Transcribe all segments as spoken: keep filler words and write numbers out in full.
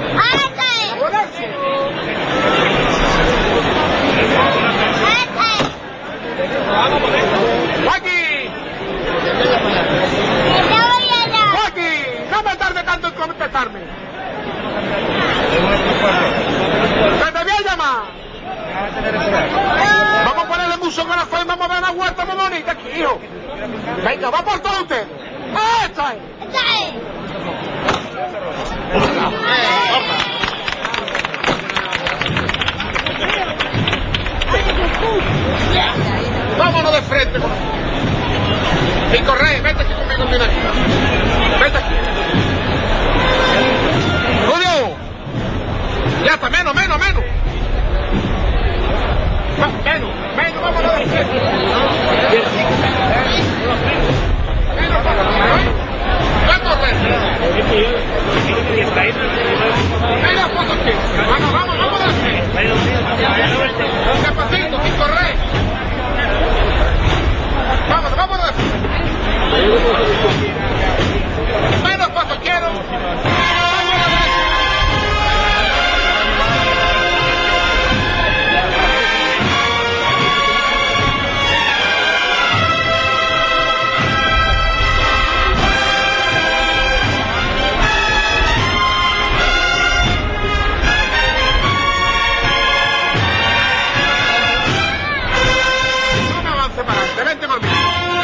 ¡Joaquín! ¡Joaquín! ¡No me tarde tanto en contestarme! ¡Que te voy a llamar! Vamos a ponerle mucho corazón y vamos a ver una huerta muy bonita aquí, hijo. Venga, va por todo usted. ¡Esta es! Vámonos de frente con y corre, vete aquí conmigo, mira aquí. Vete aquí. Julio. Ya está, menos, menos, menos. Va, menos, menos, vámonos de frente. Menos, vámonos. Va a correr. Venga, foto aquí. Vamos, vamos, vamos de frente. Despacito, sin correr. Vámonos, vámonos de frente. Menos paso quiero. No me avance para adelante, vente conmigo.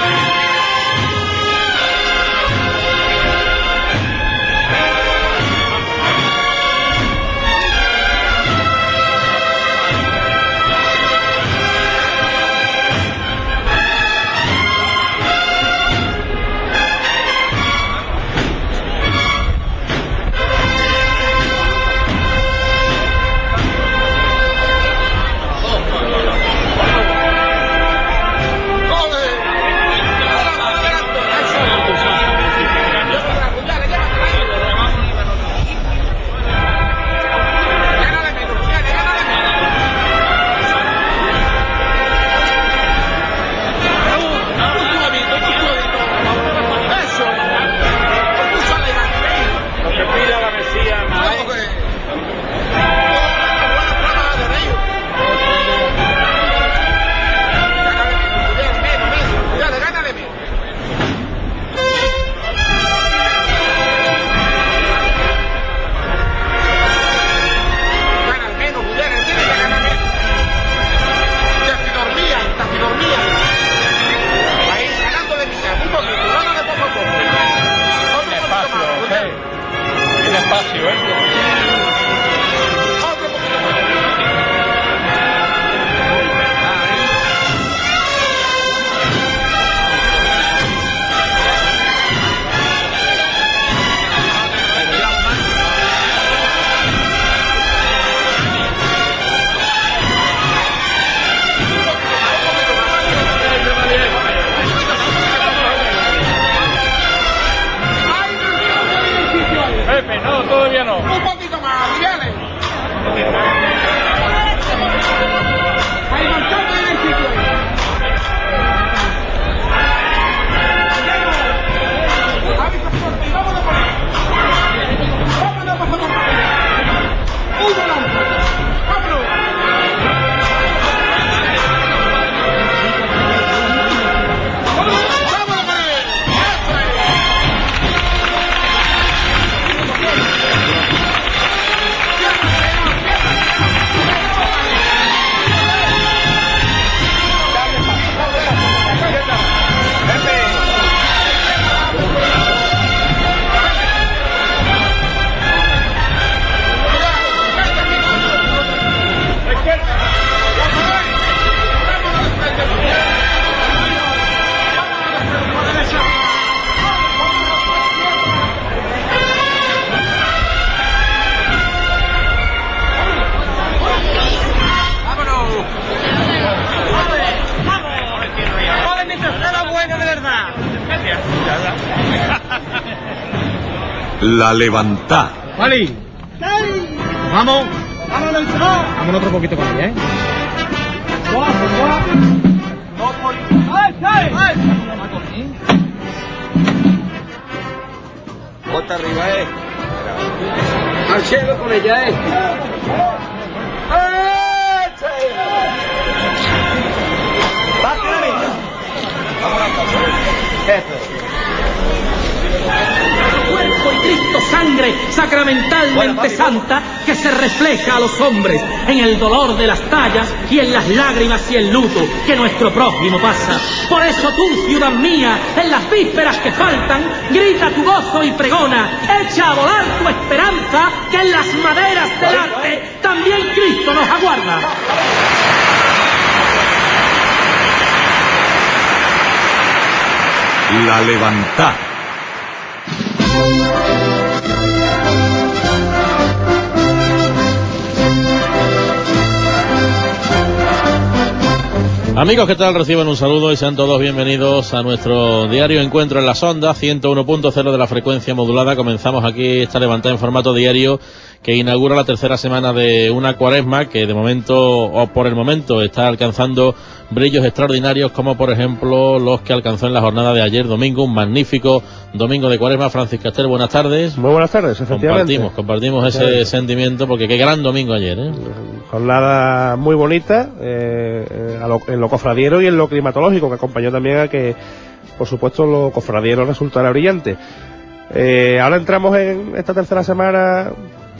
La levantá. ¡Vale! ¡Vamos! Vámonos otro poquito con ella, ¿eh? Bota arriba, eh. Al cielo con ella, ¿eh? Cuerpo y Cristo sangre sacramentalmente santa que se refleja a los hombres en el dolor de las tallas y en las lágrimas y el luto que nuestro prójimo pasa. Por eso tú, ciudad mía, en las vísperas que faltan, grita tu gozo y pregona, echa a volar tu esperanza, que en las maderas del arte también Cristo nos aguarda. La Levantada. Amigos, ¿qué tal? Reciban un saludo y sean todos bienvenidos a nuestro diario Encuentro en las Ondas, ciento uno punto cero de la frecuencia modulada. Comenzamos aquí esta levantada en formato diario que inaugura la tercera semana de una cuaresma que de momento, o por el momento, está alcanzando brillos extraordinarios, como por ejemplo los que alcanzó en la jornada de ayer domingo, un magnífico domingo de cuaresma. Francis Castel, buenas tardes. Muy buenas tardes, efectivamente. Compartimos, compartimos ese sentimiento, porque qué gran domingo ayer, ¿eh? Jornada muy bonita, eh, a lo, en lo cofradiero y en lo climatológico, que acompañó también a que, por supuesto, lo cofradiero resultara brillante. Eh, ahora entramos en esta tercera semana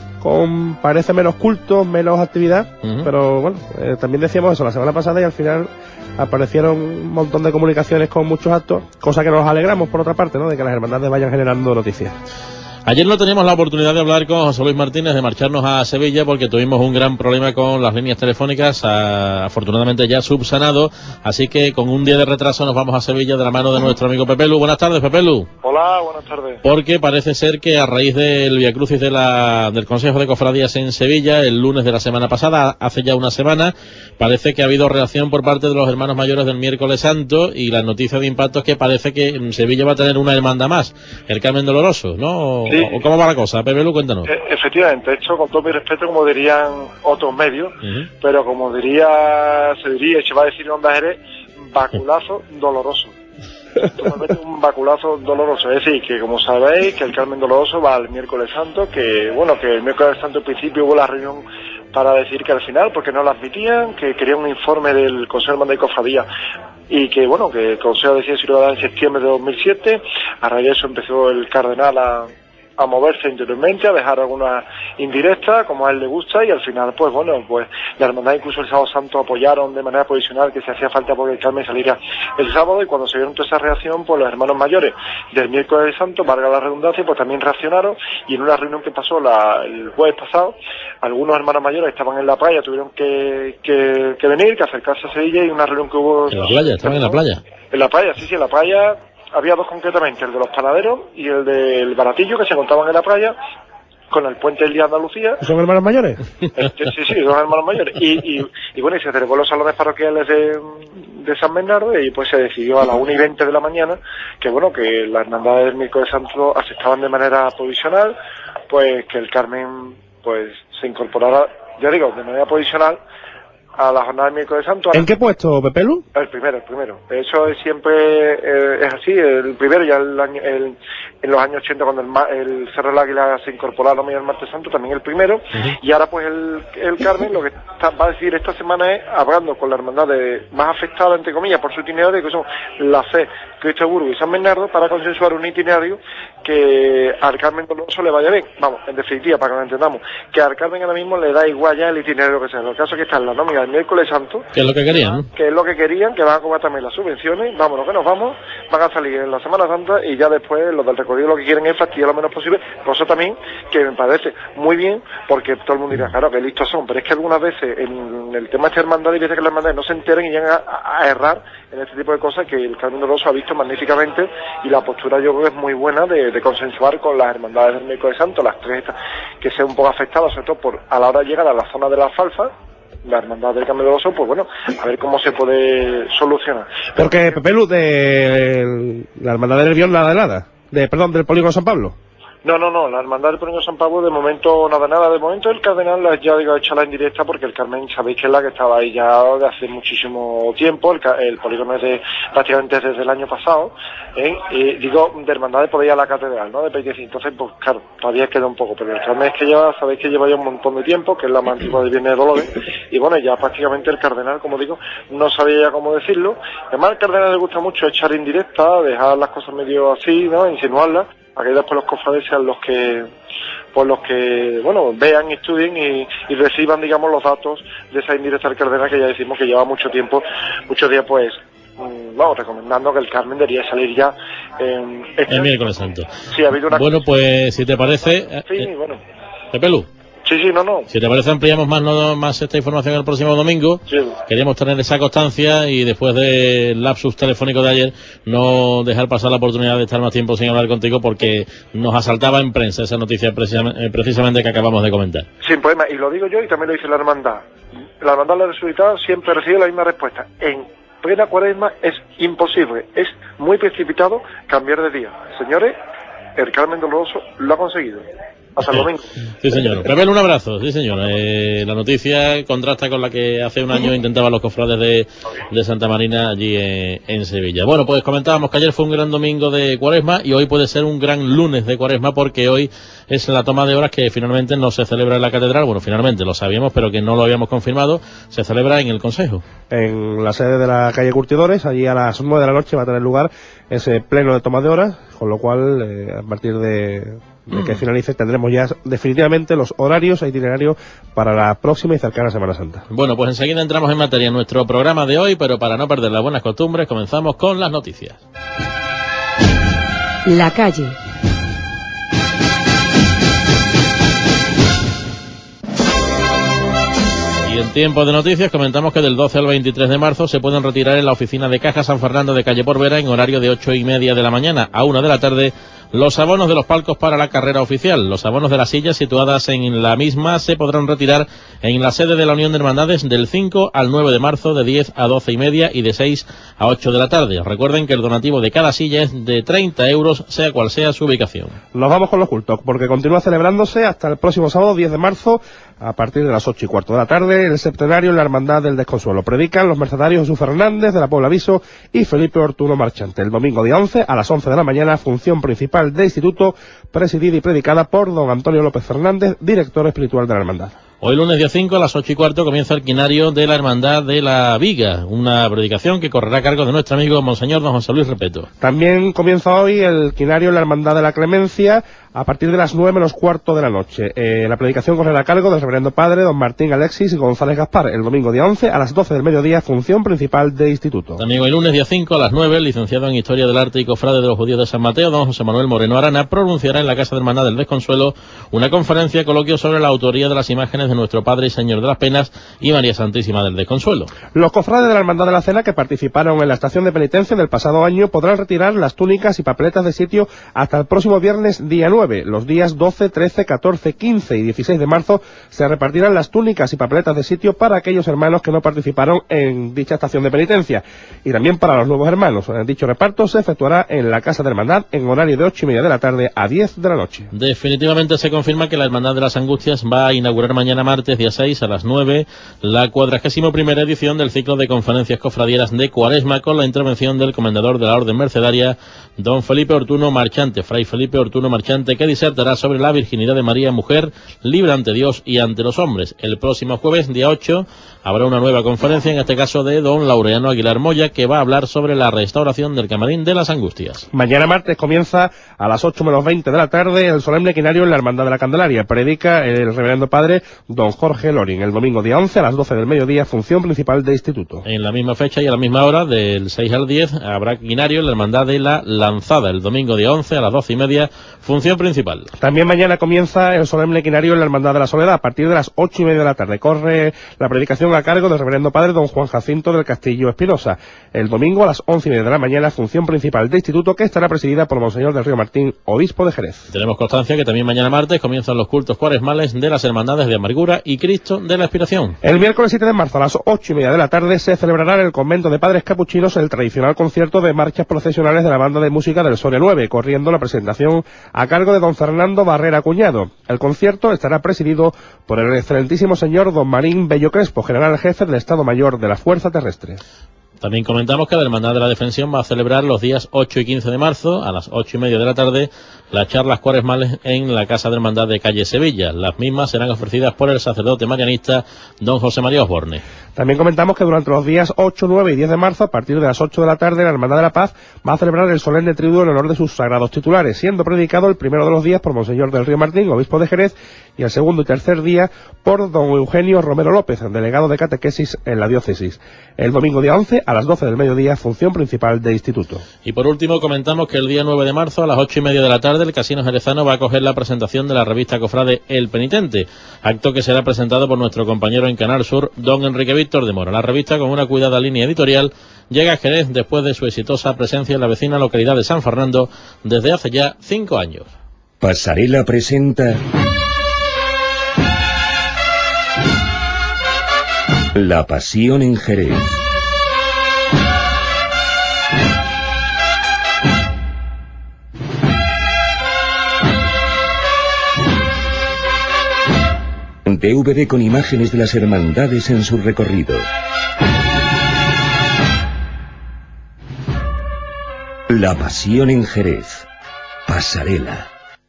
con, parece, menos culto, menos actividad, uh-huh. Pero bueno, eh, también decíamos eso la semana pasada y al final aparecieron un montón de comunicaciones con muchos actos, cosa que nos alegramos por otra parte, ¿no?, de que las hermandades vayan generando noticias. Ayer no teníamos la oportunidad de hablar con José Luis Martínez, de marcharnos a Sevilla, porque tuvimos un gran problema con las líneas telefónicas, a, afortunadamente ya subsanado, así que con un día de retraso nos vamos a Sevilla de la mano de nuestro amigo Pepe Lu. Buenas tardes, Pepe Lu. Hola, buenas tardes. Porque parece ser que a raíz del Viacrucis de la, del Consejo de Cofradías en Sevilla, el lunes de la semana pasada, hace ya una semana, parece que ha habido reacción por parte de los hermanos mayores del Miércoles Santo, y la noticia de impacto es que parece que en Sevilla va a tener una hermandad más, el Carmen Doloroso, ¿no? Sí. ¿O cómo va la cosa? Pepe Lu, cuéntanos. E- efectivamente, hecho con todo mi respeto, como dirían otros medios, uh-huh. Pero como diría, se diría, se va a decir en Onda Jerez, baculazo doloroso. Totalmente un baculazo doloroso. Es decir, que como sabéis, que el Carmen Doloroso va al Miércoles Santo, que bueno, que el Miércoles Santo al principio hubo la reunión para decir que al final, porque no la admitían, que querían un informe del Consejo de Hermandad y Cofradía, y que bueno, que el Consejo decía si lo iba a dar en septiembre de dos mil siete. A raíz de eso empezó el cardenal a a moverse interiormente, a dejar alguna indirecta, como a él le gusta, y al final, pues bueno, pues la hermandad, incluso el sábado santo, apoyaron de manera provisional que se hacía falta porque el Carmen saliera el sábado, y cuando se vieron toda esa reacción, pues los hermanos mayores del Miércoles Santo, valga la redundancia, pues también reaccionaron, y en una reunión que pasó la, el jueves pasado, algunos hermanos mayores estaban en la playa, tuvieron que, que, que venir, que acercarse a Sevilla, y una reunión que hubo... ¿En la playa? ¿Estaban en la playa? En la playa, sí, sí, en la playa. Había dos concretamente, el de los panaderos y el del baratillo, que se encontraban en la playa con el puente del Día de Andalucía. ¿Son hermanos mayores? Este, sí, sí, son hermanos mayores. Y, y, y bueno, y se celebró los salones parroquiales de, de San Bernardo, y pues se decidió a las una y veinte de la mañana que bueno, que las hermandades del Miércoles Santo aceptaban de manera provisional, pues que el Carmen pues se incorporara, ya digo, de manera provisional a la jornada del Miércoles Santo. ¿En qué puesto, Pepe Lu? El primero, el primero. Eso es siempre eh, es así, el primero. Ya el año, el, en los años ochenta, cuando el, el Cerro del Águila se incorporó a la Media del Martes Santo, también el primero. Uh-huh. Y ahora pues el, el Carmen lo que está, va a decir esta semana es, hablando con la hermandad de, más afectada, entre comillas, por su itinerario, que son la Fe, Cristo de Burgos y San Bernardo, para consensuar un itinerario que al Carmen Doloroso le vaya bien. Vamos, en definitiva, para que lo entendamos, que al Carmen ahora mismo le da igual ya el itinerario que sea. El caso es que está en la nómina del Miércoles Santo, que es lo que querían, ¿no? Que es lo que querían, que van a cobrar también las subvenciones. Vámonos, que nos vamos, van a salir en la Semana Santa, y ya después los del recorrido lo que quieren es fastidiar lo menos posible, cosa también que me parece muy bien, porque todo el mundo dirá, claro, que listos son, pero es que algunas veces en el tema de esta hermandad, y veces que las hermandades no se enteren y llegan a, a errar en este tipo de cosas, que el Carmen Doloroso ha visto magníficamente, y la postura yo creo que es muy buena de, de consensuar con las hermandades del Miércoles Santo, las tres estas, que sean un poco afectadas, sobre todo por a la hora de llegar a la zona de la alfalfa, la hermandad del Carmen Doloroso, pues bueno, a ver cómo se puede solucionar. Porque Pepe Lu, de la hermandad del Nervión, la de Lada, de, perdón, del Polígono San Pablo. No, no, no, la Hermandad del Polígono San Pablo de momento nada, nada, de momento el Cardenal ya digo, ha hecho la indirecta porque el Carmen sabéis que es la que estaba ahí ya de hace muchísimo tiempo, el, el polígono es de prácticamente desde el año pasado, ¿eh? Y digo, de Hermandad de por ahí a la Catedral, ¿no? De Pellicer, entonces pues claro, todavía queda un poco, pero el Carmen es que ya sabéis que lleva ya un montón de tiempo, que es la más antigua de Viernes de Dolores, y bueno, ya prácticamente el Cardenal, como digo, no sabía ya cómo decirlo, además al Cardenal le gusta mucho echar indirecta, dejar las cosas medio así, ¿no? Insinuarlas, para que después los cofrades sean los que, pues los que, bueno, vean, estudien y, y reciban, digamos, los datos de esa indirecta del Cardenal que ya decimos que lleva mucho tiempo, muchos días, pues, mmm, vamos, recomendando que el Carmen debería salir ya en... Este el miércoles santo. Sí, ha habido una... Bueno, pues, si te parece... Sí, eh, bueno. Pepe Lu. Sí, sí, no, no. Si te parece, ampliamos más, no, más esta información el próximo domingo. Sí. Queríamos tener esa constancia y después del lapsus telefónico de ayer, no dejar pasar la oportunidad de estar más tiempo sin hablar contigo porque nos asaltaba en prensa esa noticia precisamente, precisamente que acabamos de comentar. Sin problema, y lo digo yo y también lo dice la Hermandad. La Hermandad de la Resucitada siempre recibe la misma respuesta. En plena Cuaresma es imposible, es muy precipitado cambiar de día. Señores, el Carmen Doloroso lo ha conseguido. Hasta el domingo. Sí, señor. Pepe, un abrazo. Sí, señor. Eh, la noticia contrasta con la que hace un año intentaban los cofrades de, de Santa Marina allí en, en Sevilla. Bueno, pues comentábamos que ayer fue un gran domingo de Cuaresma y hoy puede ser un gran lunes de Cuaresma porque hoy es la toma de horas que finalmente no se celebra en la catedral. Bueno, finalmente lo sabíamos, pero que no lo habíamos confirmado. Se celebra en el Consejo. En la sede de la calle Curtidores, allí a las nueve de la noche va a tener lugar ese pleno de toma de horas, con lo cual, eh, a partir de... de que finalice tendremos ya definitivamente los horarios e itinerarios para la próxima y cercana Semana Santa. Bueno, pues enseguida entramos en materia en nuestro programa de hoy, pero para no perder las buenas costumbres comenzamos con las noticias. La calle. Y en tiempo de noticias comentamos que del doce al veintitrés de marzo se pueden retirar en la oficina de Caja San Fernando de Calle Porvera en horario de ocho y media de la mañana a una de la tarde los abonos de los palcos para la carrera oficial. Los abonos de las sillas situadas en la misma se podrán retirar en la sede de la Unión de Hermandades del cinco al nueve de marzo de diez a doce y media y de seis a ocho de la tarde. Recuerden que el donativo de cada silla es de treinta euros, sea cual sea su ubicación. Nos vamos con los cultos, porque continúa celebrándose hasta el próximo sábado diez de marzo, a partir de las ocho y cuarto de la tarde, el septenario en la Hermandad del Desconsuelo. Predican los mercedarios Jesús Fernández de la Puebla Aviso y Felipe Ortuno Marchante. El domingo día once a las once de la mañana, función principal de instituto, presidida y predicada por don Antonio López Fernández, director espiritual de la Hermandad. Hoy lunes día cinco a las ocho y cuarto comienza el quinario de la Hermandad de la Viga, una predicación que correrá a cargo de nuestro amigo Monseñor don José Luis Repeto. También comienza hoy el quinario en la Hermandad de la Clemencia a partir de las nueve menos cuarto de la noche. Eh, la predicación correrá a cargo del reverendo padre don Martín Alexis González Gaspar. El domingo día once a las doce del mediodía, función principal de instituto. También hoy lunes día cinco a las nueve, el licenciado en Historia del Arte y cofrade de los Judíos de San Mateo, don José Manuel Moreno Arana, pronunciará en la Casa de Hermandad del Desconsuelo una conferencia coloquio sobre la autoría de las imágenes de nuestro Padre y Señor de las Penas y María Santísima del Desconsuelo. Los cofrades de la Hermandad de la Cena que participaron en la estación de penitencia del pasado año podrán retirar las túnicas y papeletas de sitio hasta el próximo viernes día nueve. Los días doce, trece, catorce, quince y dieciséis de marzo se repartirán las túnicas y papeletas de sitio para aquellos hermanos que no participaron en dicha estación de penitencia y también para los nuevos hermanos. Dicho reparto se efectuará en la Casa de Hermandad en horario de ocho y media de la tarde a diez de la noche. Definitivamente se confirma que la Hermandad de las Angustias va a inaugurar mañana martes día seis a las nueve la cuadragésima primera edición del ciclo de conferencias cofradieras de Cuaresma con la intervención del comendador de la Orden Mercedaria don Felipe Ortuno Marchante, Fray Felipe Ortuno Marchante, que disertará sobre la virginidad de María, mujer libre ante Dios y ante los hombres. El próximo jueves, día ocho, habrá una nueva conferencia, en este caso de don Laureano Aguilar Moya, que va a hablar sobre la restauración del Camarín de las Angustias. Mañana martes comienza a las ocho menos veinte de la tarde el solemne quinario en la Hermandad de la Candelaria. Predica el reverendo padre don Jorge Lorin. El domingo día once a las doce del mediodía, función principal de instituto. En la misma fecha y a la misma hora, del seis al diez, habrá quinario en la Hermandad de la Lanzada. El domingo día once a las doce y media, función principal. También mañana comienza el solemne quinario en la Hermandad de la Soledad. A partir de las ocho y media de la tarde corre la predicación a cargo del reverendo padre don Juan Jacinto del Castillo Espinosa. El domingo a las once y media de la mañana, función principal de instituto que estará presidida por Monseñor del Río Martín, obispo de Jerez. Tenemos constancia que también mañana martes comienzan los cultos cuaresmales de las Hermandades de Amargura y Cristo de la Expiración. El miércoles siete de marzo a las ocho y media de la tarde se celebrará en el convento de padres capuchinos el tradicional concierto de marchas procesionales de la banda de música del Soria nueve, corriendo la presentación a cargo cargo de don Fernando Barrera Cuñado. El concierto estará presidido por el excelentísimo señor don Marín Bello Crespo, general jefe del Estado Mayor de la Fuerza Terrestre. También comentamos que la Hermandad de la Defensión va a celebrar los días ocho y quince de marzo, a las ocho y media de la tarde, las charlas cuaresmales en la Casa de Hermandad de calle Sevilla. Las mismas serán ofrecidas por el sacerdote marianista don José María Osborne. También comentamos que durante los días ocho, nueve y diez de marzo, a partir de las ocho de la tarde, la Hermandad de la Paz va a celebrar el solemne triduo en honor de sus sagrados titulares, siendo predicado el primero de los días por Monseñor del Río Martín, obispo de Jerez, y el segundo y tercer día por don Eugenio Romero López, delegado de catequesis en la diócesis. El domingo día once, a las doce del mediodía, función principal de instituto. Y por último comentamos que el día nueve de marzo, a las ocho y media de la tarde, el Casino Jerezano va a acoger la presentación de la revista cofrade El Penitente, acto que será presentado por nuestro compañero en Canal Sur, don Enrique Víctor de Mora. La revista, con una cuidada línea editorial, llega a Jerez después de su exitosa presencia en la vecina localidad de San Fernando desde hace ya cinco años. Pasarela presenta La Pasión en Jerez. D V D con imágenes de las hermandades en su recorrido. La Pasión en Jerez. Pasarela.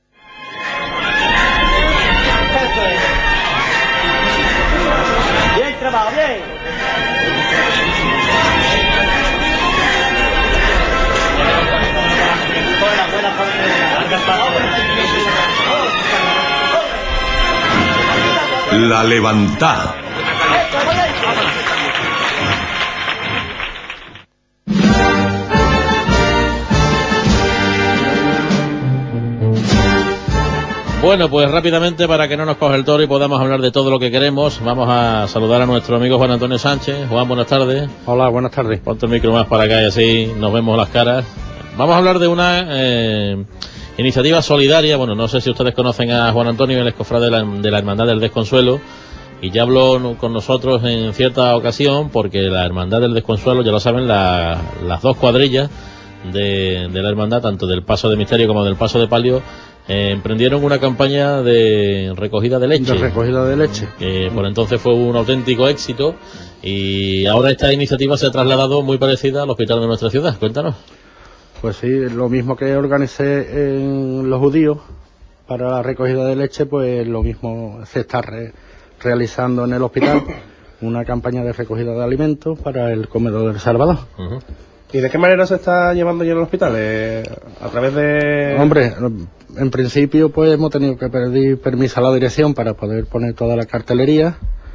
Bien trabajo, bien. La Levantada. Bueno, pues rápidamente, para que no nos coja el toro y podamos hablar de todo lo que queremos, vamos a saludar a nuestro amigo Juan Antonio Sánchez. Juan, buenas tardes. Hola, buenas tardes. Ponte el micro más para acá y así nos vemos las caras. Vamos a hablar de una eh, iniciativa solidaria. Bueno, no sé si ustedes conocen a Juan Antonio, el cofrade de la, de la Hermandad del Desconsuelo, y ya habló con nosotros en cierta ocasión, porque la Hermandad del Desconsuelo, ya lo saben, la, las dos cuadrillas de, de la hermandad, tanto del Paso de Misterio como del Paso de Palio, eh, emprendieron una campaña de recogida de leche. De recogida de leche. Que por entonces fue un auténtico éxito, y ahora esta iniciativa se ha trasladado muy parecida al hospital de nuestra ciudad. Cuéntanos. Pues sí, lo mismo que organicé en los judíos para la recogida de leche, pues lo mismo se está re realizando en el hospital, una campaña de recogida de alimentos para el comedor del Salvador. Uh-huh. ¿Y de qué manera se está llevando ya en el hospital? Eh, ¿A través de...? Hombre, en principio pues hemos tenido que pedir permiso a la dirección para poder poner toda la cartelería,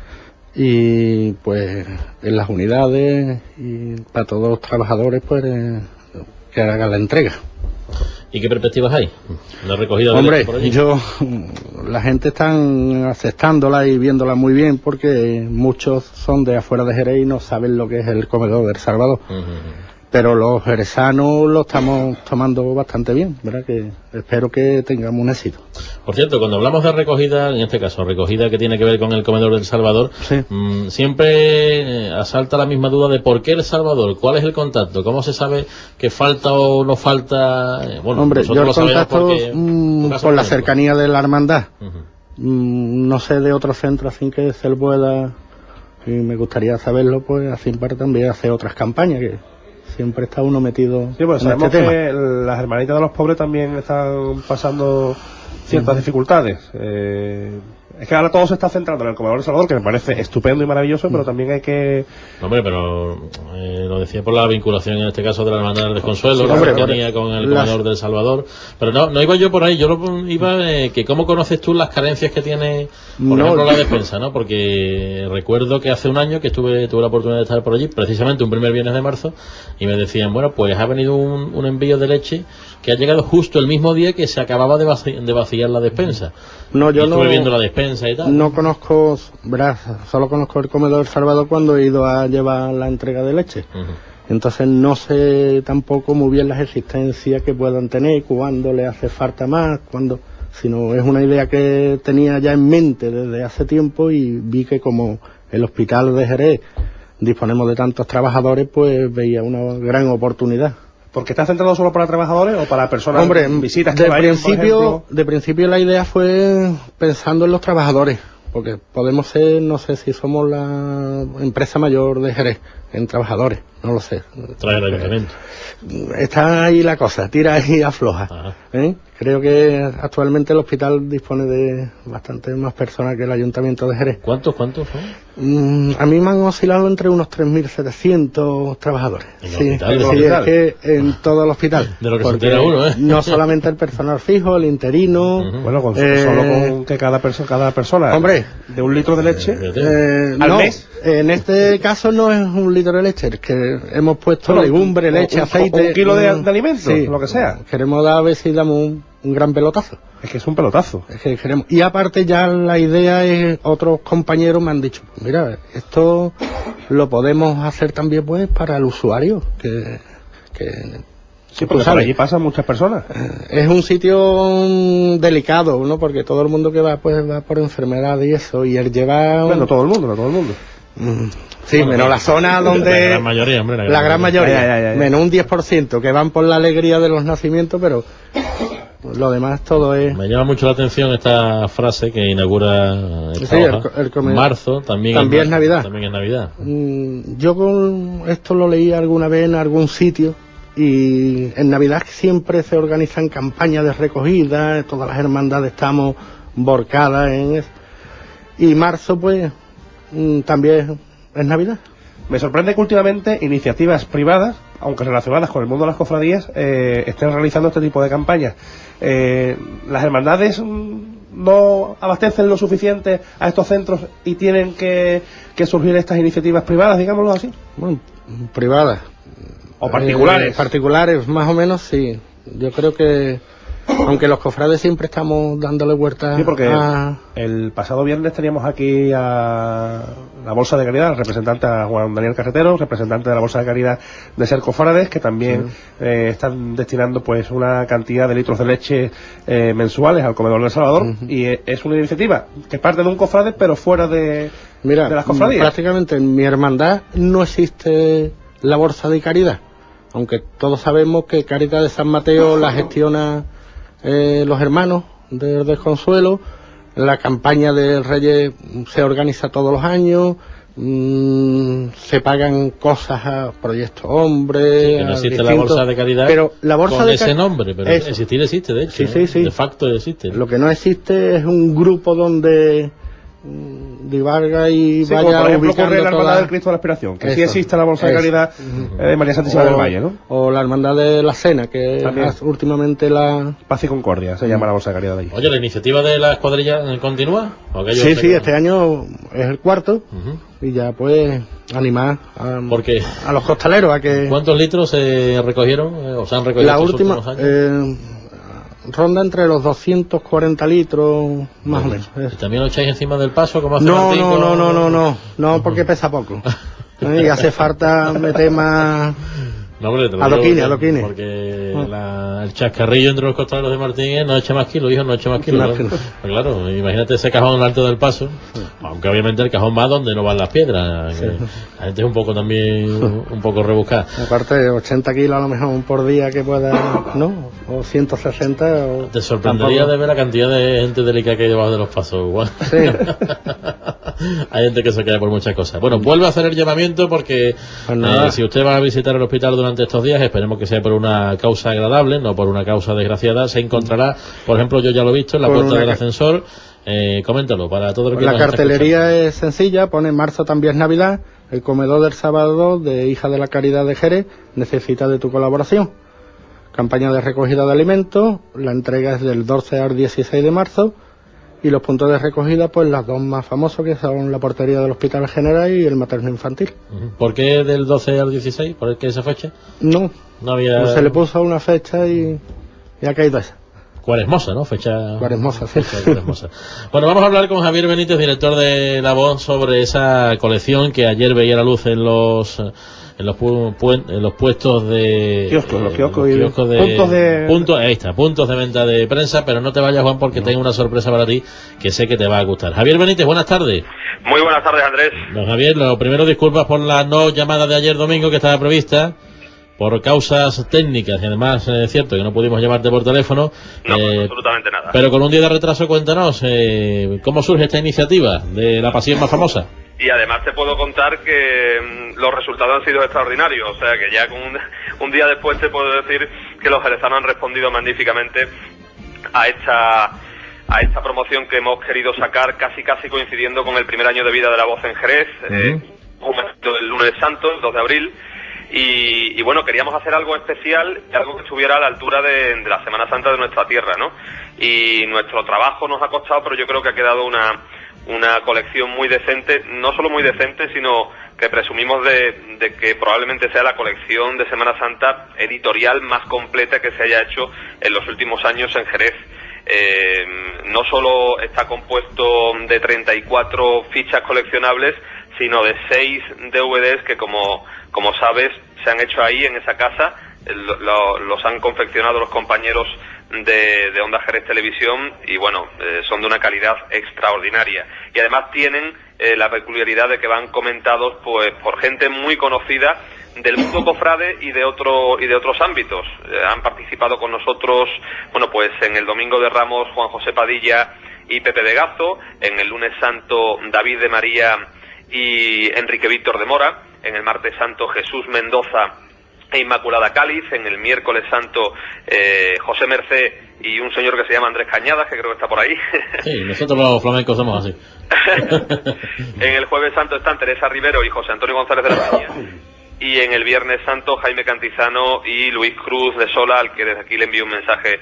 y pues en las unidades y para todos los trabajadores pues eh, que hagan la entrega. ¿Y qué perspectivas hay? ¿La recogida de Hombre, leche por allí? yo, la gente están aceptándola y viéndola muy bien, porque muchos son de afuera de Jerez y no saben lo que es el comedor del Salvador. Uh-huh. Pero los jerezanos lo estamos tomando bastante bien, ¿verdad? Que espero que tengamos un éxito. Por cierto, cuando hablamos de recogida, en este caso recogida que tiene que ver con el comedor del Salvador, sí. mmm, siempre asalta la misma duda de por qué el Salvador, cuál es el contacto, cómo se sabe que falta o no falta. Bueno, hombre, yo el lo contacto porque, mmm, por la cercanía de la hermandad. Uh-huh. mmm, no sé de otro centro así que se lo pueda, y me gustaría saberlo, pues así para también hacer otras campañas, que siempre está uno metido. Sí, pues en sabemos este tema. que las hermanitas de los pobres también están pasando ciertas uh-huh. dificultades. Eh, es que ahora todo se está centrando en el comedor del Salvador, que me parece estupendo y maravilloso, uh-huh. pero también hay que... Hombre, pero eh, lo decía por la vinculación en este caso de la Hermandad del Desconsuelo, sí, la hombre, cercanía con el las... comedor del Salvador, pero no no iba yo por ahí, yo lo iba eh, que cómo conoces tú las carencias que tiene, por no, ejemplo, la despensa, ¿no? Porque recuerdo que hace un año que estuve tuve la oportunidad de estar por allí, precisamente un primer viernes de marzo, y me decían, bueno, pues ha venido un, un envío de leche que ha llegado justo el mismo día que se acababa de, vaci de vaciar la despensa. No, yo y estuve no, viendo la despensa y tal. No conozco, verás, solo conozco el comedor del Salvador cuando he ido a llevar la entrega de leche. Uh-huh. Entonces no sé tampoco muy bien las existencias que puedan tener, cuándo le hace falta más, cuándo, sino es una idea que tenía ya en mente desde hace tiempo, y vi que como el hospital de Jerez disponemos de tantos trabajadores, pues veía una gran oportunidad Porque está centrado solo para trabajadores o para personas, hombre, visitas que de vayan, principio, de principio la idea fue pensando en los trabajadores, porque podemos ser, no sé si somos la empresa mayor de Jerez en trabajadores, no lo sé. Trae el ayuntamiento. Está ahí la cosa, tira ahí afloja. ¿eh? Creo que actualmente el hospital dispone de bastante más personas que el ayuntamiento de Jerez. ¿Cuántos, cuántos son? Mm, a mí me han oscilado entre unos tres mil setecientos trabajadores. ¿En el sí, hospital? ¿En el sí, hospital? es que en todo el hospital. De lo que se entera uno, ¿eh? No solamente el personal fijo, el interino. Uh-huh. Bueno, con, eh, solo con que cada, perso cada persona. Hombre, de un litro de leche eh, al no, mes. En este caso no es un litro de leche, es que hemos puesto bueno, legumbre, un, leche, un, aceite. Un kilo de, de alimentos, sí, lo que sea. Queremos dar a ver si damos un, un gran pelotazo. Es que es un pelotazo. Es que queremos. Y aparte ya la idea es, otros compañeros me han dicho, mira, esto lo podemos hacer también pues para el usuario, que... que sí, porque por allí pasan muchas personas. Es un sitio delicado, ¿no? Porque todo el mundo que va pues va por enfermedad y eso, y el llevar... Bueno, no todo el mundo, no todo el mundo. Mm, sí, bueno, menos la zona donde... La gran mayoría, hombre. La gran, la gran mayoría, ya, ya, ya, ya. menos un diez por ciento que van por la alegría de los nacimientos, pero lo demás todo es... Me llama mucho la atención esta frase que inaugura esta sí, hoja. el, el comer... Marzo, también, también es, es Navidad. También es Navidad. Mm, yo con esto lo leí alguna vez en algún sitio, y en Navidad siempre se organizan campañas de recogida, todas las hermandades estamos volcadas en eso. Y marzo pues mm, también es Navidad. Me sorprende que últimamente iniciativas privadas, aunque relacionadas con el mundo de las cofradías, eh, estén realizando este tipo de campañas. Eh, las hermandades no abastecen lo suficiente a estos centros y tienen que, que surgir estas iniciativas privadas, digámoslo así. Bueno, privadas. O particulares. Eh, particulares, más o menos, sí. Yo creo que, aunque los cofrades siempre estamos dándole vueltas. Sí, porque a... el pasado viernes teníamos aquí a la Bolsa de Caridad, el representante a Juan Daniel Carretero, representante de la Bolsa de Caridad de Ser Cofrades, que también sí. eh, están destinando pues una cantidad de litros de leche eh, mensuales al comedor del Salvador. Uh-huh. Y eh, es una iniciativa que parte de un cofrade, pero fuera de, Mira, de las cofradías. Prácticamente en mi hermandad no existe la Bolsa de Caridad, aunque todos sabemos que Caridad de San Mateo la gestiona eh, los hermanos del Desconsuelo. La campaña de Reyes se organiza todos los años, mmm, se pagan cosas a Proyecto Hombre. Sí, que no existe la Bolsa de Caridad, pero la bolsa con de ese car... nombre, pero eso. existir existe, de hecho. Sí, sí, sí. De facto existe. Lo que no existe es un grupo donde divarga y sí, vaya como por ejemplo ocurre la Hermandad toda... del Cristo de la Aspiración, que eso, sí existe la Bolsa eso. de Caridad uh-huh. eh, de María Santísima o, del Valle, ¿no? O la Hermandad de la Cena, que también. Es últimamente la... Paz y Concordia se llama la Bolsa de Caridad de allí. Oye, ¿la iniciativa de la escuadrilla continúa? Sí, sí, este año es el cuarto uh-huh. y ya pues animar a, Porque a los costaleros a que... ¿Cuántos litros se recogieron eh, o se han recogido la estos última, últimos años? Eh, ronda entre los doscientos cuarenta litros más bueno, o menos. ¿Y también lo echáis encima del paso como hace no, Martín? No, con... no, no, no, no, no, porque pesa poco. ¿eh? Y hace falta meter más... No, hombre, te lo adoquines, adoquines. Porque oh. la, el chascarrillo entre los costaleros de Martín no eche más kilos, hijo, no eche más kilos. Claro. Pues claro, imagínate ese cajón alto del paso, sí. Aunque obviamente el cajón va donde no van las piedras. Sí. La gente es un poco también, un poco rebuscada. Aparte, ochenta kilos a lo mejor por día que pueda, ¿no? O ciento sesenta. O te sorprendería tampoco... de ver la cantidad de gente delicada que hay debajo de los pasos, igual. Sí. Hay gente que se queda por muchas cosas. Bueno, vuelve a hacer el llamamiento porque pues eh, si usted va a visitar el hospital durante estos días, esperemos que sea por una causa agradable, no por una causa desgraciada, se encontrará, por ejemplo, yo ya lo he visto en la por puerta del ascensor, eh, coméntalo para todo el que la cartelería es sencilla, pone marzo también es Navidad, el comedor del sábado de Hija de la Caridad de Jerez necesita de tu colaboración. Campaña de recogida de alimentos, la entrega es del doce al dieciséis de marzo. Y los puntos de recogida, pues las dos más famosos, que son la portería del Hospital General y el materno infantil. ¿Por qué del doce al dieciséis? ¿Por qué esa fecha? No, no había... no se le puso una fecha y, y ha caído esa. Cuaresmosa, ¿no? Fecha... Cuaresmosa, sí. Fecha cuaresmosa. Bueno, vamos a hablar con Javier Benítez, director de La Voz, sobre esa colección que ayer veía la luz en los... en los, pu en los puestos de kioscos, los kioscos, los kioscos de puntos de puntos, ahí está, puntos de venta de prensa, pero no te vayas, Juan, porque no. tengo una sorpresa para ti que sé que te va a gustar. Javier Benítez, buenas tardes. Muy buenas tardes, Andrés. Don Javier, lo primero, disculpas por la no llamada de ayer domingo que estaba prevista. por causas técnicas, y además es cierto que no pudimos llamarte por teléfono. No, eh, absolutamente nada. Pero con un día de retraso, cuéntanos, eh, ¿cómo surge esta iniciativa de la pasión más famosa? Y además te puedo contar que mmm, los resultados han sido extraordinarios, o sea que ya con un, un día después te puedo decir que los jerezanos han respondido magníficamente a esta a esta promoción que hemos querido sacar casi casi coincidiendo con el primer año de vida de la voz en Jerez, uh-huh. eh, el lunes santo, el dos de abril, y, y bueno, queríamos hacer algo especial, algo que estuviera a la altura de, de la Semana Santa de nuestra tierra, ¿no? Y nuestro trabajo nos ha costado, pero yo creo que ha quedado una una colección muy decente, no solo muy decente, sino que presumimos de, de que probablemente sea la colección de Semana Santa editorial más completa que se haya hecho en los últimos años en Jerez. Eh, no solo está compuesto de treinta y cuatro fichas coleccionables, sino de seis D V Ds que, como, como sabes, se han hecho ahí en esa casa, lo, lo, los han confeccionado los compañeros de, de Onda Jerez Televisión y bueno, eh, son de una calidad extraordinaria y además tienen eh, la peculiaridad de que van comentados pues por gente muy conocida del mundo cofrade y de otro y de otros ámbitos. Eh, han participado con nosotros, bueno, pues en el Domingo de Ramos Juan José Padilla y Pepe de Gazo, en el Lunes Santo David de María y Enrique Víctor de Mora, en el Martes Santo Jesús Mendoza e Inmaculada Cáliz, en el Miércoles Santo eh, José Merced y un señor que se llama Andrés Cañadas, que creo que está por ahí. Sí, nosotros los flamencos somos así. En el Jueves Santo están Teresa Rivero y José Antonio González de la Peña. Y en el Viernes Santo Jaime Cantizano y Luis Cruz de Sola, al que desde aquí le envío un mensaje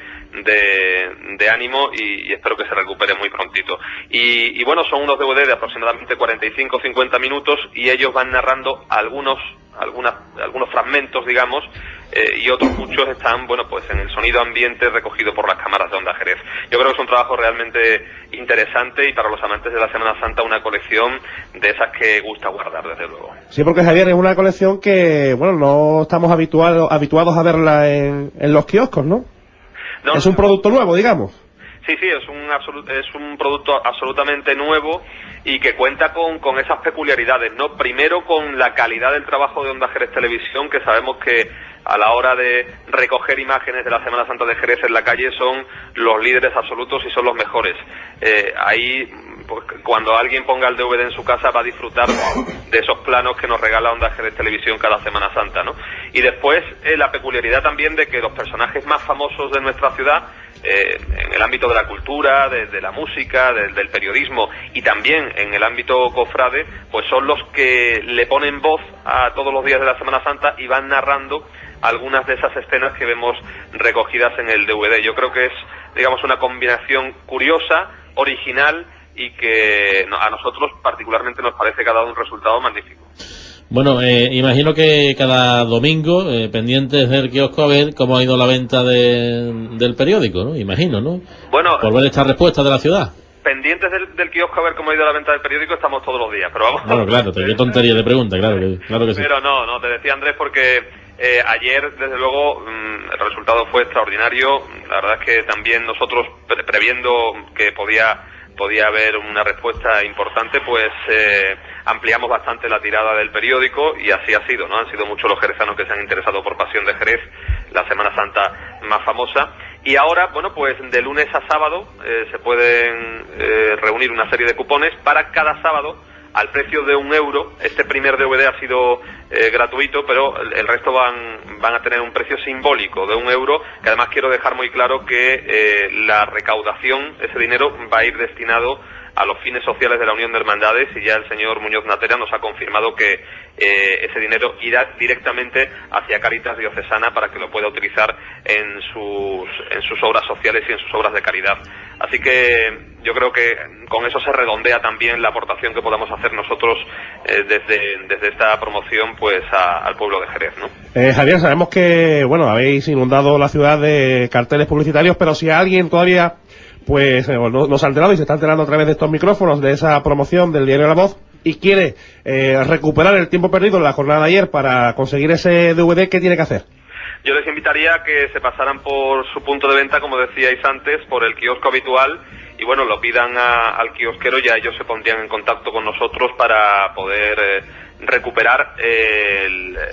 de, de ánimo y, y espero que se recupere muy prontito. Y, y bueno, son unos D V D de aproximadamente cuarenta y cinco a cincuenta minutos y ellos van narrando algunos algunas, algunos fragmentos, digamos, eh, y otros muchos están, bueno, pues en el sonido ambiente recogido por las cámaras de Onda Jerez. Yo creo que es un trabajo realmente interesante y para los amantes de la Semana Santa una colección de esas que gusta guardar, desde luego. Sí, porque Javier, es una colección que, bueno, no estamos habituados habituados a verla en, en los kioscos, ¿no? No, es un producto nuevo, digamos. Sí, sí, es un absolut, es un producto absolutamente nuevo y que cuenta con, con esas peculiaridades, ¿no? Primero con la calidad del trabajo de Onda Jerez Televisión, que sabemos que a la hora de recoger imágenes de la Semana Santa de Jerez en la calle son los líderes absolutos y son los mejores. Eh, ahí, pues, cuando alguien ponga el D V D en su casa va a disfrutar de esos planos que nos regala Onda Jerez Televisión cada Semana Santa, ¿no? Y después eh, la peculiaridad también de que los personajes más famosos de nuestra ciudad, Eh, en el ámbito de la cultura, de, de la música, de, del periodismo y también en el ámbito cofrade, pues son los que le ponen voz a todos los días de la Semana Santa y van narrando algunas de esas escenas que vemos recogidas en el D V D. Yo creo que es, digamos, una combinación curiosa, original y que a nosotros particularmente nos parece que ha dado un resultado magnífico. Bueno, eh, imagino que cada domingo, eh, pendientes del kiosco, a ver cómo ha ido la venta de, del periódico, ¿no? Imagino, ¿no? Bueno, por ver esta respuesta de la ciudad. Pendientes del, del kiosco a ver cómo ha ido la venta del periódico estamos todos los días, pero vamos. Bueno, claro, qué tontería de pregunta, claro que, claro que sí. Pero no, no, te decía Andrés porque eh, ayer, desde luego, mmm, el resultado fue extraordinario. La verdad es que también nosotros, pre previendo que podía podía haber una respuesta importante, pues eh, ampliamos bastante la tirada del periódico y así ha sido, ¿no? Han sido muchos los jerezanos que se han interesado por Pasión de Jerez, la Semana Santa más famosa. Y ahora, bueno, pues de lunes a sábado eh, se pueden eh, reunir una serie de cupones para cada sábado al precio de un euro. Este primer D V D ha sido eh, gratuito, pero el, el resto van, van a tener un precio simbólico de un euro, que además quiero dejar muy claro que eh, la recaudación, ese dinero, va a ir destinado a los fines sociales de la Unión de Hermandades y ya el señor Muñoz Natera nos ha confirmado que eh, ese dinero irá directamente hacia Cáritas Diocesana para que lo pueda utilizar en sus, en sus obras sociales y en sus obras de caridad. Así que yo creo que con eso se redondea también la aportación que podamos hacer nosotros eh, desde, desde esta promoción pues a, al pueblo de Jerez, ¿no? Eh, Javier, sabemos que, bueno, habéis inundado la ciudad de carteles publicitarios, pero si alguien todavía pues eh, no, no se ha enterado y se está enterando a través de estos micrófonos de esa promoción del diario La Voz y quiere eh, recuperar el tiempo perdido en la jornada de ayer para conseguir ese D V D, ¿qué tiene que hacer? Yo les invitaría a que se pasaran por su punto de venta, como decíais antes, por el kiosco habitual y bueno, lo pidan a, al kiosquero y ya ellos se pondrían en contacto con nosotros para poder eh, recuperar eh, el, el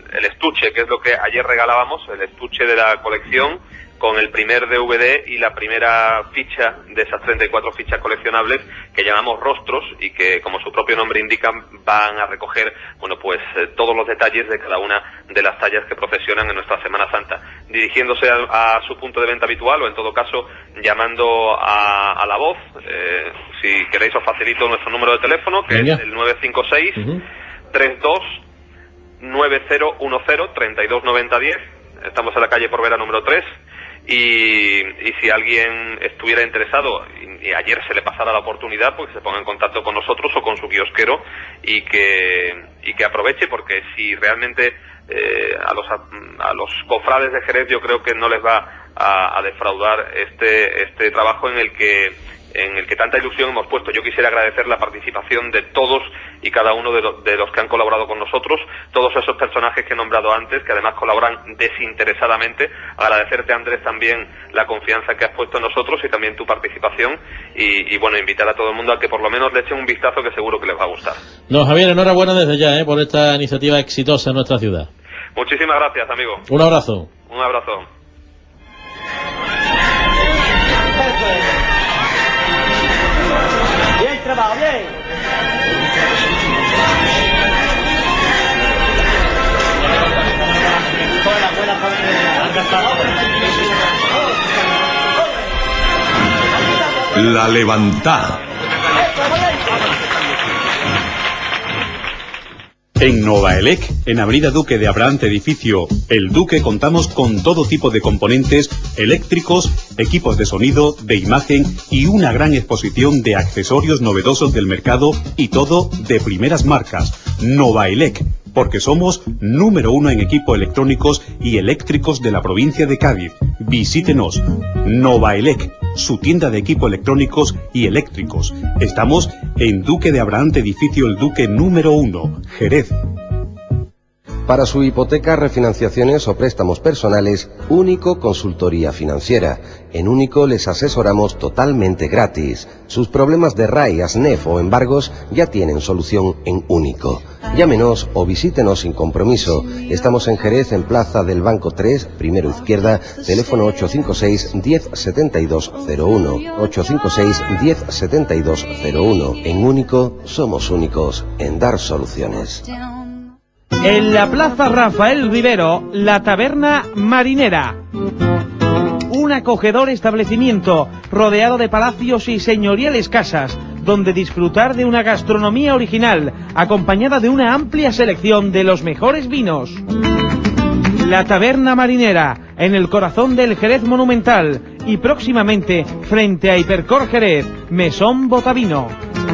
el estuche, que es lo que ayer regalábamos, el estuche de la colección, con el primer D V D y la primera ficha de esas treinta y cuatro fichas coleccionables que llamamos Rostros, y que, como su propio nombre indica, van a recoger, bueno, pues eh, todos los detalles de cada una de las tallas que procesionan en nuestra Semana Santa, dirigiéndose a, a su punto de venta habitual, o en todo caso llamando a, a la voz. Eh, si queréis os facilito nuestro número de teléfono, que Venga. es el nueve cinco seis, tres dos nueve cero uno cero, treinta y dos noventa diez. Estamos en la calle Porvera número tres. Y, y si alguien estuviera interesado y, y ayer se le pasara la oportunidad, pues se ponga en contacto con nosotros o con su kiosquero y que y que aproveche, porque si realmente eh, a los a, a los cofrades de Jerez yo creo que no les va a, a defraudar este este trabajo en el que en el que tanta ilusión hemos puesto. Yo quisiera agradecer la participación de todos y cada uno de, lo, de los que han colaborado con nosotros, todos esos personajes que he nombrado antes, que además colaboran desinteresadamente. Agradecerte, Andrés, también la confianza que has puesto en nosotros y también tu participación, y, y bueno, invitar a todo el mundo a que por lo menos le echen un vistazo, que seguro que les va a gustar. No, Javier, enhorabuena desde ya, ¿eh? por esta iniciativa exitosa en nuestra ciudad. Muchísimas gracias, amigo. Un abrazo. Un abrazo. Bien trabajo, bien. La Levantada. En Novaelec, en Avenida Duque de Abrahante, edificio El Duque, contamos con todo tipo de componentes eléctricos, equipos de sonido, de imagen y una gran exposición de accesorios novedosos del mercado, y todo de primeras marcas. Novaelec, porque somos número uno en equipos electrónicos y eléctricos de la provincia de Cádiz. Visítenos. Novaelec, su tienda de equipos electrónicos y eléctricos. Estamos en Duque de Abrahante, edificio El Duque número uno, Jerez. Para su hipoteca, refinanciaciones o préstamos personales, Único Consultoría Financiera. En Único les asesoramos totalmente gratis. Sus problemas de R A I, ASNEF o embargos ya tienen solución en Único. Llámenos o visítenos sin compromiso. Estamos en Jerez, en Plaza del Banco tres, primero izquierda, teléfono ocho cinco seis, diez setenta y dos cero uno. ocho cinco seis, diez setenta y dos cero uno. En Único somos únicos en dar soluciones. En la Plaza Rafael Rivero, la Taberna Marinera. Un acogedor establecimiento rodeado de palacios y señoriales casas, donde disfrutar de una gastronomía original, acompañada de una amplia selección de los mejores vinos. La Taberna Marinera, en el corazón del Jerez monumental, y próximamente frente a Hipercor Jerez, Mesón Botavino.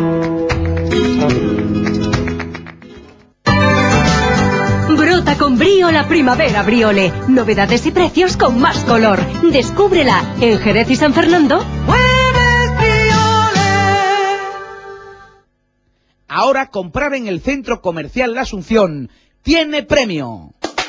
Brota con brío la primavera Briole. Novedades y precios con más color. Descúbrela en Jerez y San Fernando. Ahora comprar en el Centro Comercial La Asunción tiene premio.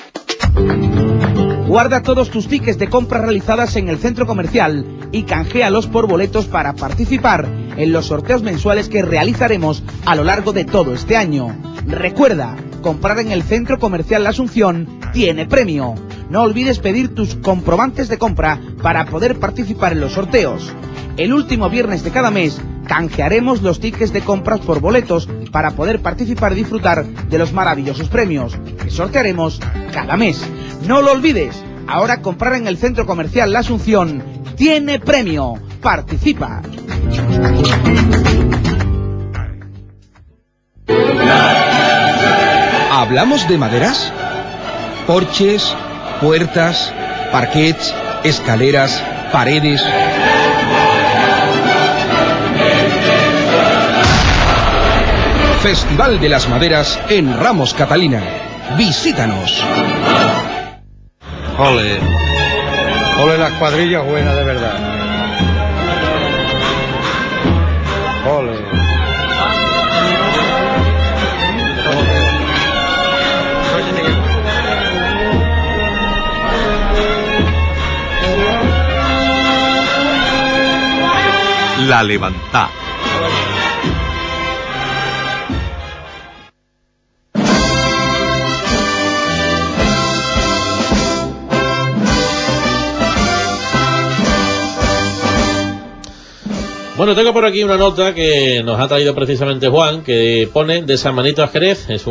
Guarda todos tus tickets de compras realizadas en el centro comercial y canjealos por boletos para participar en los sorteos mensuales que realizaremos a lo largo de todo este año. Recuerda, comprar en el Centro Comercial La Asunción tiene premio. No olvides pedir tus comprobantes de compra para poder participar en los sorteos. El último viernes de cada mes canjearemos los tickets de compras por boletos para poder participar y disfrutar de los maravillosos premios que sortearemos cada mes. No lo olvides, ahora comprar en el Centro Comercial La Asunción tiene premio. Participa. ¿Hablamos de maderas? Porches, puertas, parquets, escaleras, paredes. Festival de las Maderas en Ramos Catalina. Visítanos. Ole. Ole, las cuadrillas buenas de verdad. Ole. La Levantada. Bueno, tengo por aquí una nota que nos ha traído precisamente Juan, que pone de San Benito a Jerez. Es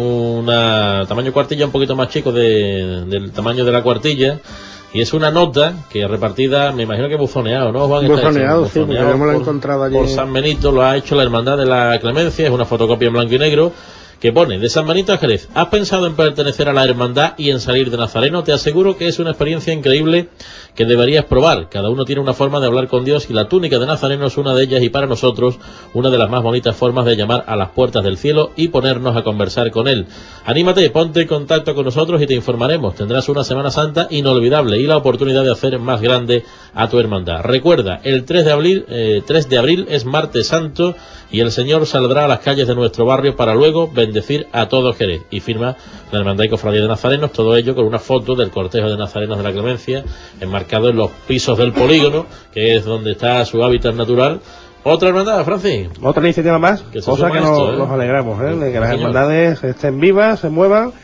una tamaño cuartilla un poquito más chico de, del tamaño de la cuartilla. Y es una nota que repartida, me imagino que buzoneado, ¿no, Juan? Buzoneado, sí, porque yo me lo he encontrado allí. Por San Benito, lo ha hecho la Hermandad de la Clemencia, es una fotocopia en blanco y negro, que pone, de San Benito a Jerez, ¿has pensado en pertenecer a la hermandad y en salir de Nazareno? Te aseguro que es una experiencia increíble que deberías probar. Cada uno tiene una forma de hablar con Dios y la túnica de Nazareno es una de ellas, y para nosotros una de las más bonitas formas de llamar a las puertas del cielo y ponernos a conversar con él. Anímate, ponte en contacto con nosotros y te informaremos. Tendrás una Semana Santa inolvidable y la oportunidad de hacer más grande a tu hermandad. Recuerda, el tres de abril, eh, tres de abril es Martes Santo y el Señor saldrá a las calles de nuestro barrio para luego bendecir a todo Jerez. Y firma la Hermandad y Cofradía de Nazarenos, todo ello con una foto del cortejo de Nazarenos de la Clemencia, enmarcado en los pisos del polígono, que es donde está su hábitat natural. Otra hermandad, Francis. Otra iniciativa más, que cosa que esto, nos, ¿eh? nos alegramos, ¿eh? de que las Señor. hermandades estén vivas, se muevan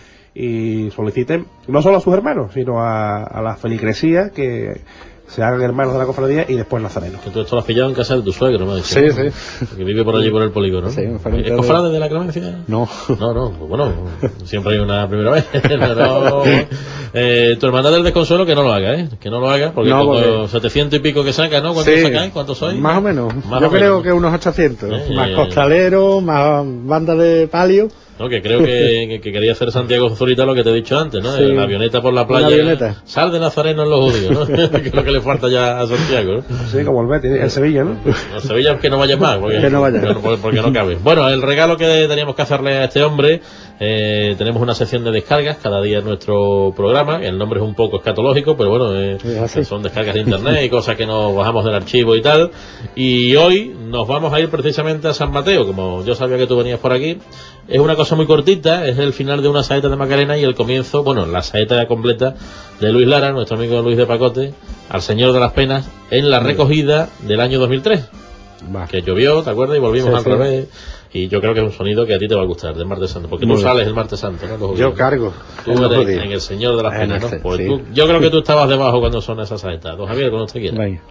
y soliciten no solo a sus hermanos, sino a, a la feligresía que se hagan hermanos de la cofradía y después nazarenos. Que tú esto lo has pillado en casa de tu suegro, ¿no? Sí, sí. Que vive por allí por el polígono, ¿no? Sí, ¿Es cofrade de la Clemencia? No. No, no, bueno, siempre hay una primera vez. Pero, eh, tu hermandad del desconsuelo que no lo haga, ¿eh? Que no lo haga, porque no, cuando porque... setecientos y pico que saca, ¿no? ¿Cuántos sí, sacáis? ¿Cuántos sois? Más o menos. Más Yo o creo menos. que unos ochocientos. Eh, más costaleros, más banda de palio. No, que creo que, que, que quería hacer Santiago Zurita lo que te he dicho antes, ¿no? Sí. La avioneta por la playa. Avioneta. Sal de Nazareno en los judíos, ¿no? Que es lo que le falta ya a Santiago, ¿no? Sí, como el Betis, el Sevilla, ¿no? El Sevilla que no vaya más, porque, que no vaya. Porque, porque no cabe. Bueno, el regalo que teníamos que hacerle a este hombre, eh, tenemos una sección de descargas cada día en nuestro programa. El nombre es un poco escatológico, pero bueno, eh, son descargas de internet y cosas que nos bajamos del archivo y tal. Y hoy nos vamos a ir precisamente a San Mateo, como yo sabía que tú venías por aquí. Es una cosa muy cortita, es el final de una saeta de Macarena y el comienzo, bueno, la saeta completa de Luis Lara, nuestro amigo Luis de Pacote, al Señor de las Penas, en la recogida del año dos mil tres. Va. Que llovió, ¿te acuerdas? Y volvimos sí, al sí. revés. Y yo creo que es un sonido que a ti te va a gustar, del Martes Santo, porque Muy tú bien. sales el Martes Santo, ¿no? Los Yo judíos. cargo. Tú en, eres en el Señor de las en Penas, este, ¿no? Pues sí. tú, yo creo que tú estabas debajo cuando son esas saetas. Don Javier, cuando usted quiera. Venga.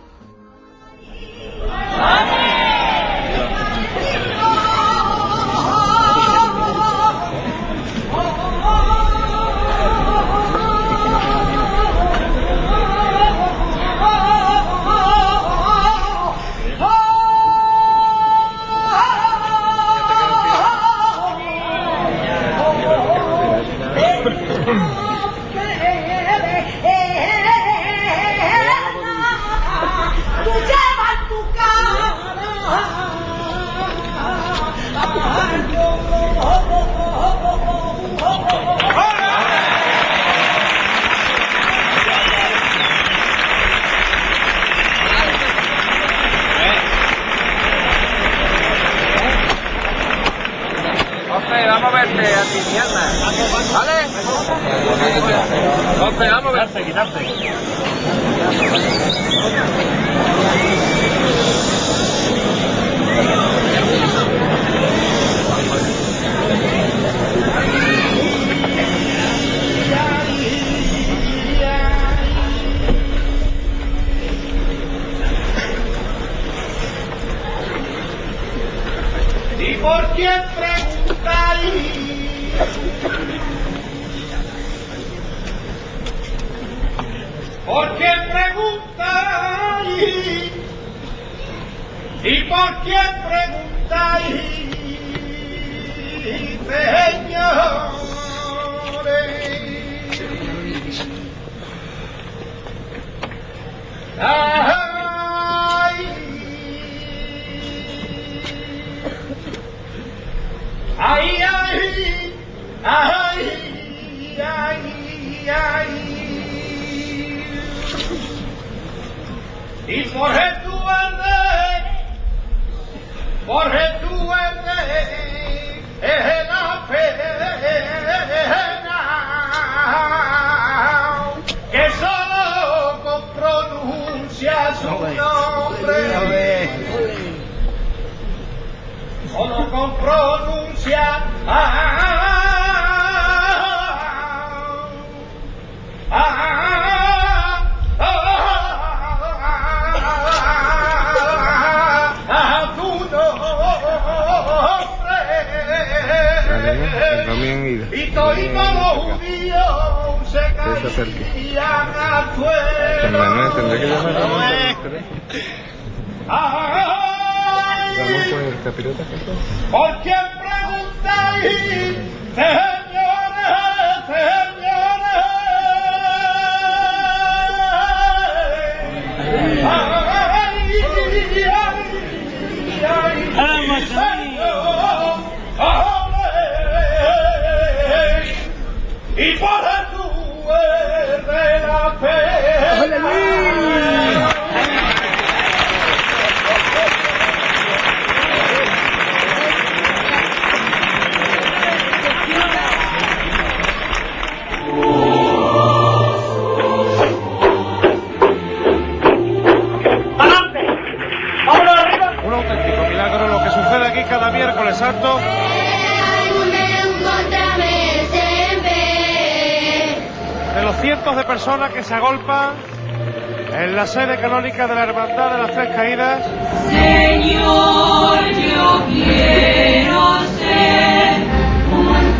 Vamos a verte a ti, mi alma. ¿Vale? José, vamos a verte, quitarte. ¿Y por quién preguntáis? ¿Por quién preguntáis? ¿Y por quién preguntáis, señores? ¡Ay! ¡Ay, ay! ¡Ay, ay, ay! Y por tu verde, por tu verde, es la pena que solo con pronuncia su nombre, solo con pronuncia también he ido. Y todos los judíos se caían al suelo. Manuel, tendré que llamar a Vamos con el capirote. ¿Por quién preguntáis, señores, señores? Y por eso de la fe. Un auténtico milagro lo que sucede aquí cada miércoles santo. De los cientos de personas que se agolpan en la sede canónica de la Hermandad de las Tres Caídas. Señor, yo quiero ser un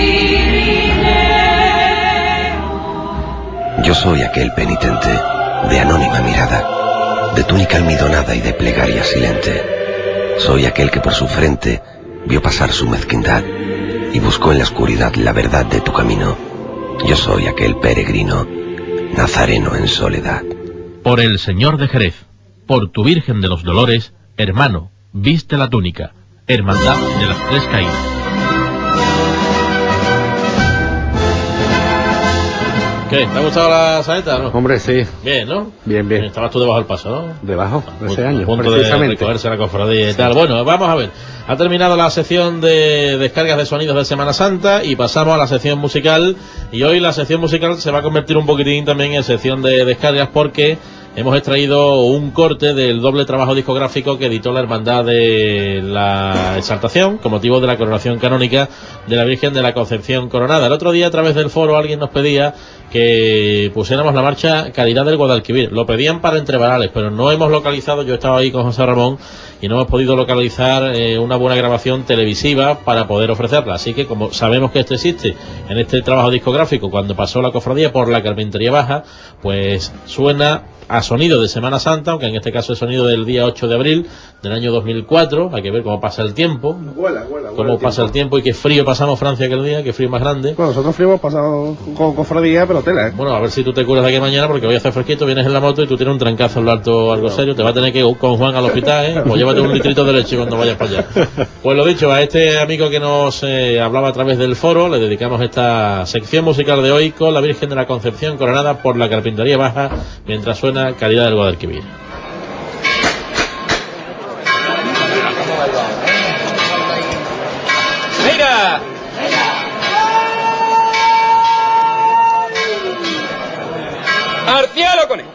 cirineo. Yo soy aquel penitente de anónima mirada, de túnica almidonada y de plegaria silente. Soy aquel que por su frente vio pasar su mezquindad y buscó en la oscuridad la verdad de tu camino. Yo soy aquel peregrino, nazareno en soledad. Por el Señor de Jerez, por tu Virgen de los Dolores, hermano, viste la túnica, Hermandad de las Tres Caídas. ¿Qué? ¿Te ha gustado la saeta, no? Hombre, sí. Bien, ¿no? Bien, bien. Estabas tú debajo del paso, ¿no? Debajo, de ese A año, punto de precisamente. recogerse la cofradía y tal. Bueno, vamos a ver. Ha terminado la sección de descargas de sonidos de Semana Santa y pasamos a la sección musical. Y hoy la sección musical se va a convertir un poquitín también en sección de descargas porque hemos extraído un corte del doble trabajo discográfico que editó la Hermandad de la Exaltación con motivo de la coronación canónica de la Virgen de la Concepción Coronada. El otro día a través del foro alguien nos pedía que pusiéramos la marcha Caridad del Guadalquivir. Lo pedían para Entre Varales, pero no hemos localizado, yo estaba ahí con José Ramón y no hemos podido localizar eh, una buena grabación televisiva para poder ofrecerla. Así que como sabemos que esto existe en este trabajo discográfico cuando pasó la cofradía por la Carpintería Baja, pues suena a sonido de Semana Santa, aunque en este caso es sonido del día ocho de abril del año dos mil cuatro. Hay que ver cómo pasa el tiempo, Vuela, vuela, cómo vuela pasa el tiempo y qué frío pasamos Francia aquel día, qué frío más grande. Bueno, nosotros frío hemos pasado con cofradía, pero tela, ¿eh? Bueno, a ver si tú te curas de aquí mañana porque voy a hacer fresquito, vienes en la moto y tú tienes un trancazo en lo alto, algo serio, te va a tener que ir con Juan al hospital, ¿eh? O llévate un litrito de leche cuando vayas para allá. Pues lo dicho, a este amigo que nos eh, hablaba a través del foro, le dedicamos esta sección musical de hoy con la Virgen de la Concepción coronada por la Carpintería Baja, mientras suena Caridad del Guadalquivir. ¡Mira! ¡Al cielo con él!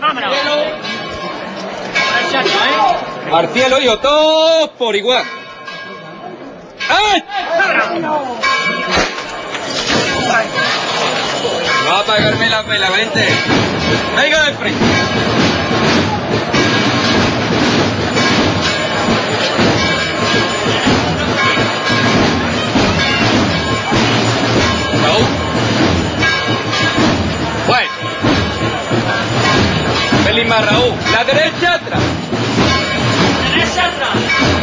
¡Al cielo, hijo! ¡Todos por igual! ¡Ay! Va a apagarme la vela, vente. Venga de frente. Raúl. Bueno. Pelín más, Raúl. La derecha atrás. Derecha atrás.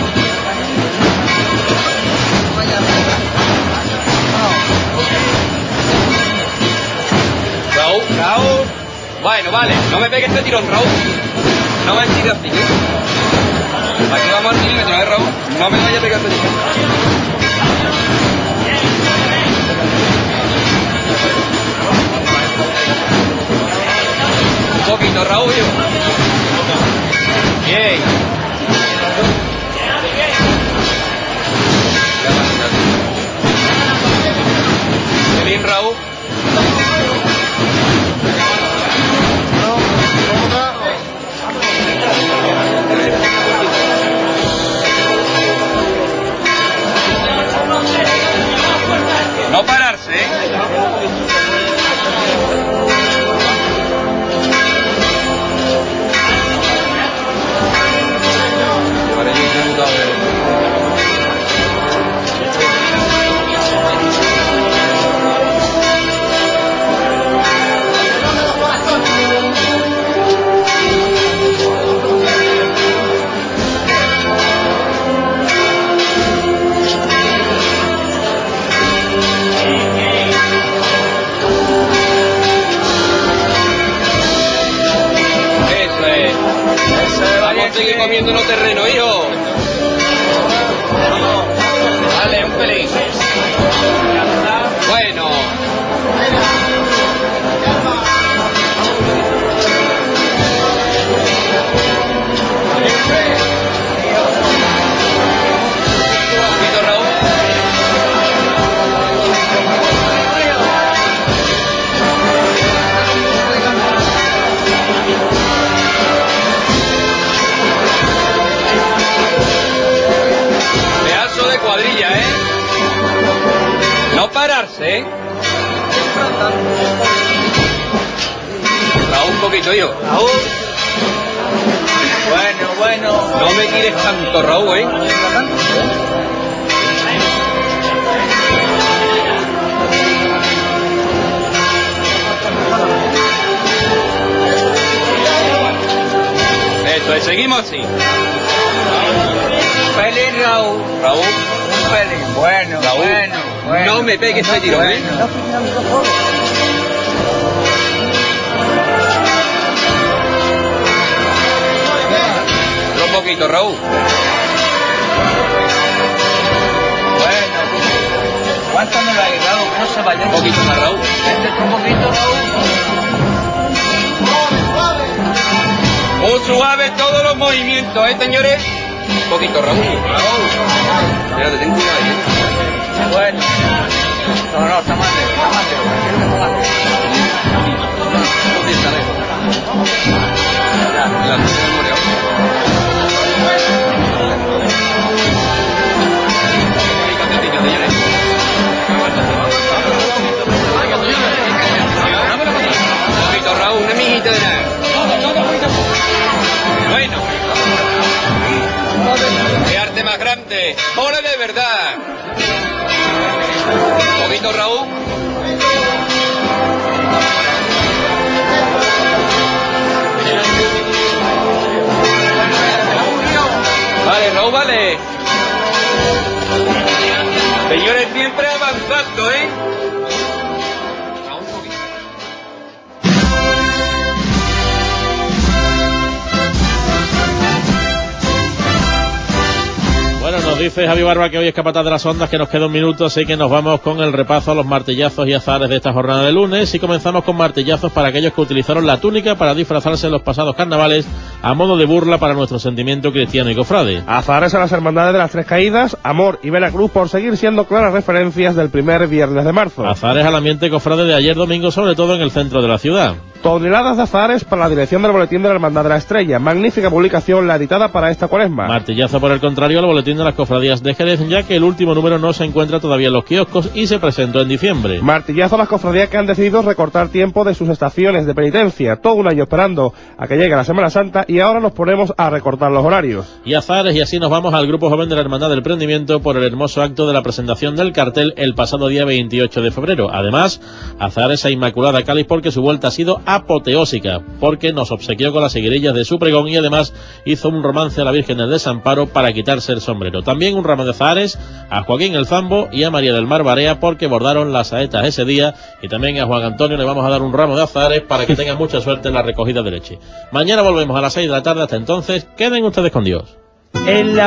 Raúl, Raúl. Bueno, vale, no me pegues este tirón, Raúl. No me sigas así, ¿eh? Aquí vamos al milímetro, ¿eh, Raúl? No me vayas a pegar este tirón. Un poquito, Raúl, yo. Bien. Bien, Raúl. No pararse, ¿eh? a seguir comiendo los terrenos, hijo. Vale, un pelín. Bueno. Pedazo de cuadrilla, ¿eh? No pararse, ¿eh? Raúl, un poquito, yo. Raúl. Bueno, bueno. No me tires tanto, Raúl, ¿eh? Eso es, seguimos así. Pelín, Raúl. Raúl. Un pelín. Bueno, Raúl. Bueno, bueno. No me pegues ese tiro, ¿eh? Otro poquito, Raúl. Bueno. Aguántamelo ahí, Raúl, que no se vaya. Un poquito más, Raúl. Vente un poquito, Raúl. Muy suave todos los movimientos, ¿eh, señores? Un poquito, Raúl. Raúl. Espérate, ten cuidado ahí, ¿eh? Bueno. No, no, está más lejos, está más lejos. No tiene está lejos. Ya, la memoria. Fíjate, señores. Un poquito, Raúl, una mijita de nada. Bueno, qué arte más grande, ¡ole de verdad! Un poquito, Raúl. Vale, Raúl, vale. Señores, siempre avanzando, ¿eh? Bueno, nos dice Javi Barba que hoy es capataz de las ondas, que nos queda un minuto, así que nos vamos con el repaso a los martillazos y azares de esta jornada de lunes, y comenzamos con martillazos para aquellos que utilizaron la túnica para disfrazarse en los pasados carnavales a modo de burla para nuestro sentimiento cristiano y cofrade. Azares a las hermandades de las Tres Caídas, Amor y Veracruz por seguir siendo claras referencias del primer viernes de marzo. Azares al ambiente cofrade de ayer domingo, sobre todo en el centro de la ciudad. Toneladas de azares para la dirección del Boletín de la Hermandad de la Estrella. Magnífica publicación la editada para esta cuaresma. Martillazo, por el contrario, al Boletín de las Cofradías de Jerez, ya que el último número no se encuentra todavía en los kioscos y se presentó en diciembre. Martillazo a las cofradías que han decidido recortar tiempo de sus estaciones de penitencia. Todo un año esperando a que llegue la Semana Santa y ahora nos ponemos a recortar los horarios. Y azares, y así nos vamos al Grupo Joven de la Hermandad del Prendimiento por el hermoso acto de la presentación del cartel el pasado día veintiocho de febrero. Además, azares a Inmaculada Cáliz porque su vuelta ha sido apoteósica, porque nos obsequió con las seguirillas de su pregón y además hizo un romance a la Virgen del Desamparo para quitarse el sombrero. También un ramo de azares a Joaquín el Zambo y a María del Mar Barea porque bordaron las saetas ese día, y también a Juan Antonio le vamos a dar un ramo de azares para que tenga mucha suerte en la recogida de leche. Mañana volvemos a las seis de la tarde. Hasta entonces, queden ustedes con Dios. En la